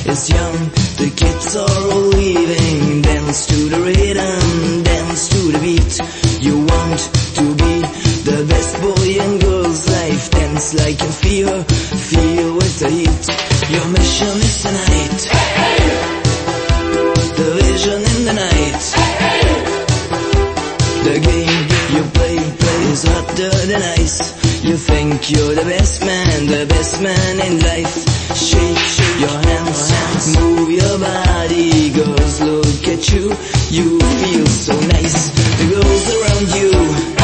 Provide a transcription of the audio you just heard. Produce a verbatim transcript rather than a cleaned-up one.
is young, the kids are all leaving. Dance to the rhythm, dance to the beat. You want to be the best boy in girl's life. Dance like a fever, feel with the heat. Your mission is tonight, the vision in the night. The game you play, play is hotter than ice. You think you're the best man, the best man in life. Shake, shake your hands, move your body. Girls look at you, you feel so nice. The girls around you